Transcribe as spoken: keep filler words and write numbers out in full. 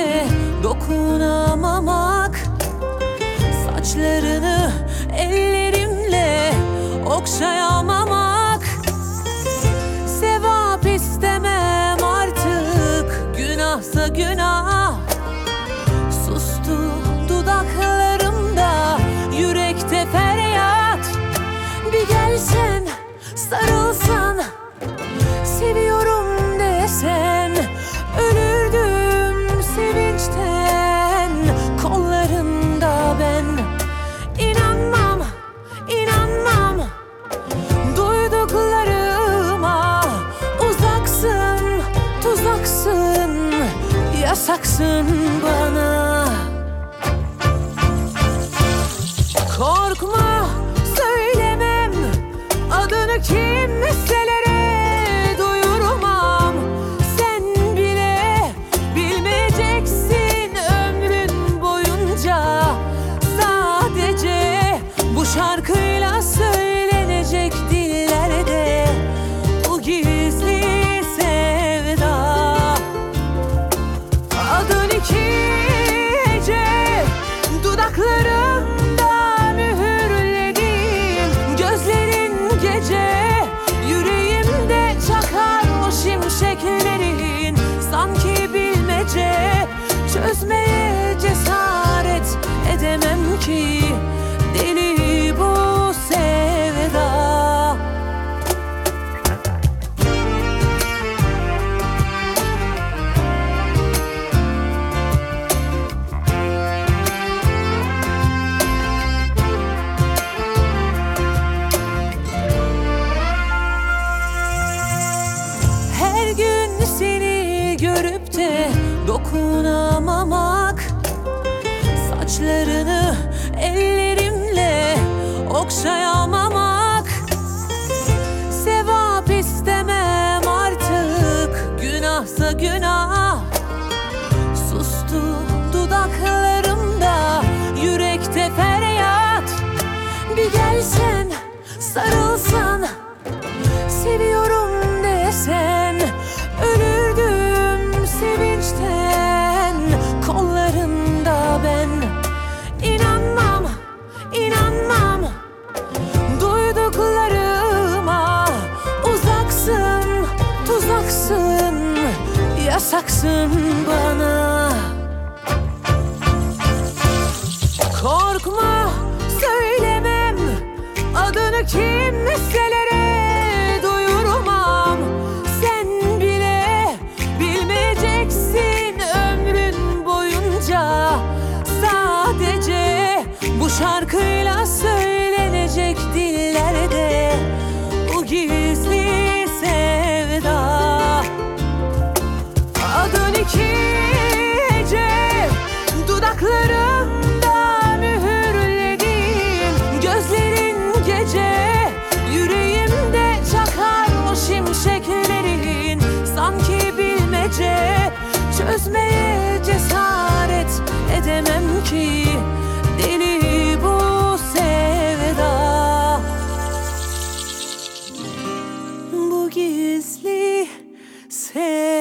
de dokunamamak, saçlarını ellerimle okşayamamak. Sevap istemem artık, günahsa günah. Sustu dudaklarımda, yürekte feryat. Bir gelsen, sarılsan, seviyorum desen, ölürdüm sevinçten kollarında ben. İnanmam, inanmam duyduklarıma. Uzaksın, tuzaksın, yasaksın bana. Korkma, söylemem adını kimselere duyurmam. Sen bile bilmeyeceksin ömrün boyunca. Sadece bu şarkıyla söylenecek dillerde bu gizli sevda. Adın iki hece dudaklarımda mühürledim. Gözlerin gece yüreğimde çakar o şimşeklerin. Sanki bilmece, çözmeye cesaret edemem ki. Deli bu sevda. Her gün seni görüp de dokunamamak, saçlarını ellerimle okşayamamak. Sevap istemem artık, günahsa günah. Sustu dudaklarımda, yürekte feryat. Bir gelsen, sarılsan, seviyorum desen, ölürdüm sevinçten kollarında ben. İnanmam, inanmam duyduklarıma. Uzaksın, tuzaksın, yasaksın bana. Korkma, söylemem adını kimselere duyurmam. Sen bile bilmeyeceksin ömrün boyunca. Sadece bu şarkıyla söylenecek dillerde bu gizli sevda. Adın iki hece dudaklarımda mühürledim. Gözlerin gece yüreğimde çakar o şimşeklerin. Sanki bilmece, çözmeye cesaret edemem ki. Deli bu sevda. Bu gizli sevda.